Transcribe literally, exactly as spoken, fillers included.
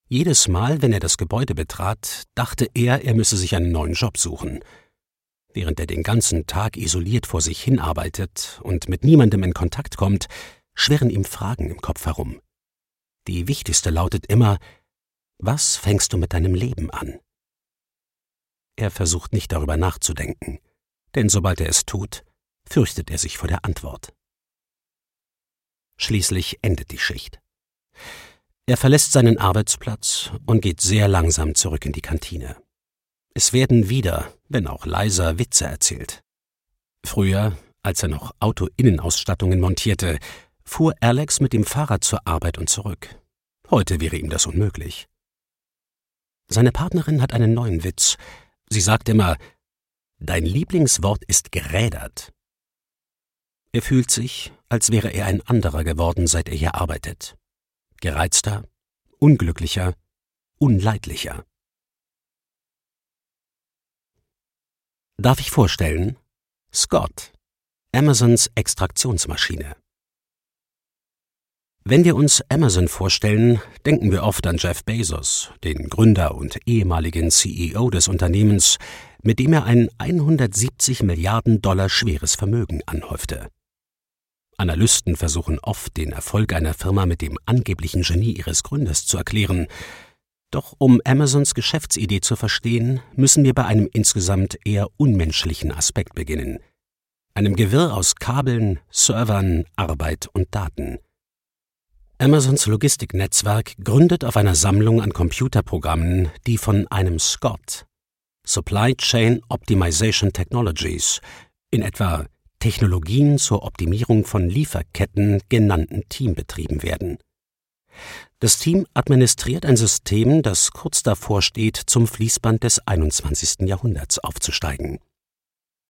Jedes Mal, wenn er das Gebäude betrat, dachte er, er müsse sich einen neuen Job suchen. Während er den ganzen Tag isoliert vor sich hinarbeitet und mit niemandem in Kontakt kommt, schwirren ihm Fragen im Kopf herum. Die wichtigste lautet immer: Was fängst du mit deinem Leben an? Er versucht nicht darüber nachzudenken, denn sobald er es tut, fürchtet er sich vor der Antwort. Schließlich endet die Schicht. Er verlässt seinen Arbeitsplatz und geht sehr langsam zurück in die Kantine. Es werden wieder, wenn auch leiser, Witze erzählt. Früher, als er noch Auto-Innenausstattungen montierte, fuhr Alex mit dem Fahrrad zur Arbeit und zurück. Heute wäre ihm das unmöglich. Seine Partnerin hat einen neuen Witz. Sie sagt immer: Dein Lieblingswort ist gerädert. Er fühlt sich, als wäre er ein anderer geworden, seit er hier arbeitet. Gereizter, unglücklicher, unleidlicher. Darf ich vorstellen? Scott, Amazons Extraktionsmaschine. Wenn wir uns Amazon vorstellen, denken wir oft an Jeff Bezos, den Gründer und ehemaligen C E O des Unternehmens, mit dem er ein hundertsiebzig Milliarden Dollar schweres Vermögen anhäufte. Analysten versuchen oft, den Erfolg einer Firma mit dem angeblichen Genie ihres Gründers zu erklären. Doch um Amazons Geschäftsidee zu verstehen, müssen wir bei einem insgesamt eher unmenschlichen Aspekt beginnen. Einem Gewirr aus Kabeln, Servern, Arbeit und Daten. Amazons Logistiknetzwerk gründet auf einer Sammlung an Computerprogrammen, die von einem Scott, Supply Chain Optimization Technologies, in etwa Technologien zur Optimierung von Lieferketten genannten Team betrieben werden. Das Team administriert ein System, das kurz davor steht, zum Fließband des einundzwanzigsten Jahrhunderts aufzusteigen.